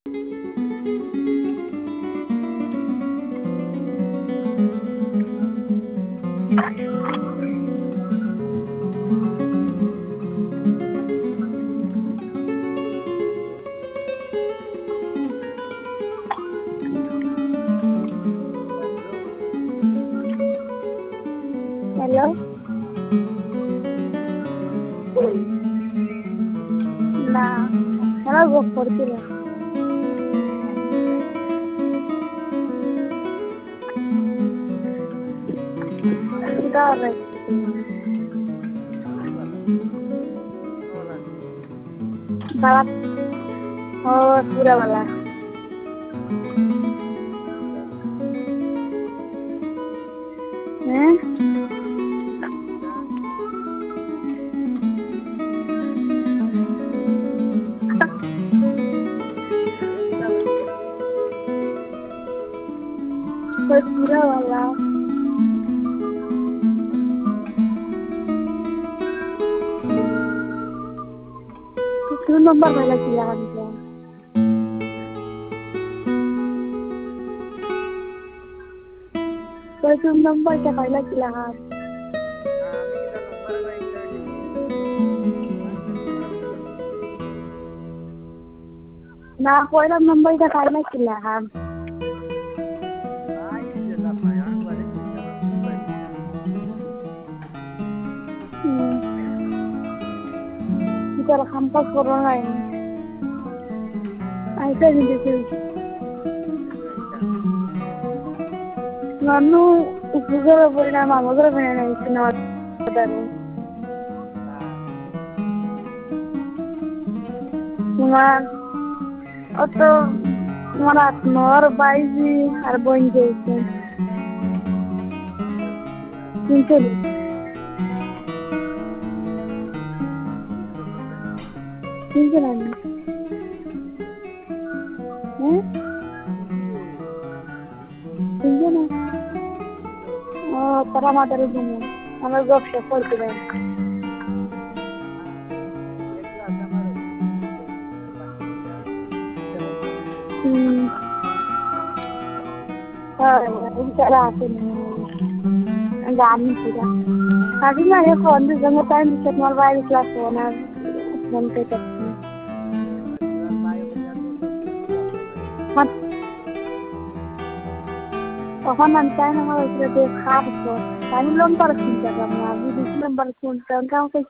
Hello? Na, sana go portila. Dale. Balat. Oh, pura वाला. हैं? कोई पूरा वाला क्यों नंबर वाला किया हमको कोई क्यों नंबर क्या वाला किया हम ना कोई नंबर क्या वाला किया हम kita rekam pas corona ini. Aida di sini. Nanu upugar boleh mama upugar boleh na isna daru. Cuma atau marat nor bayi arbon jadi. Mungkin. Mungkin ada. Mungkin ada. Oh, para mata itu ni. Ame gop shopper kita. Bicara apa ni? Gani kita. Tapi mana phone tu jangan time bisa mobile class phone phone pe tak. Tখন nanti nama itu dia khas tu. Kami belum pernah cinta sama. Jadi belum pernah cinta. Kamu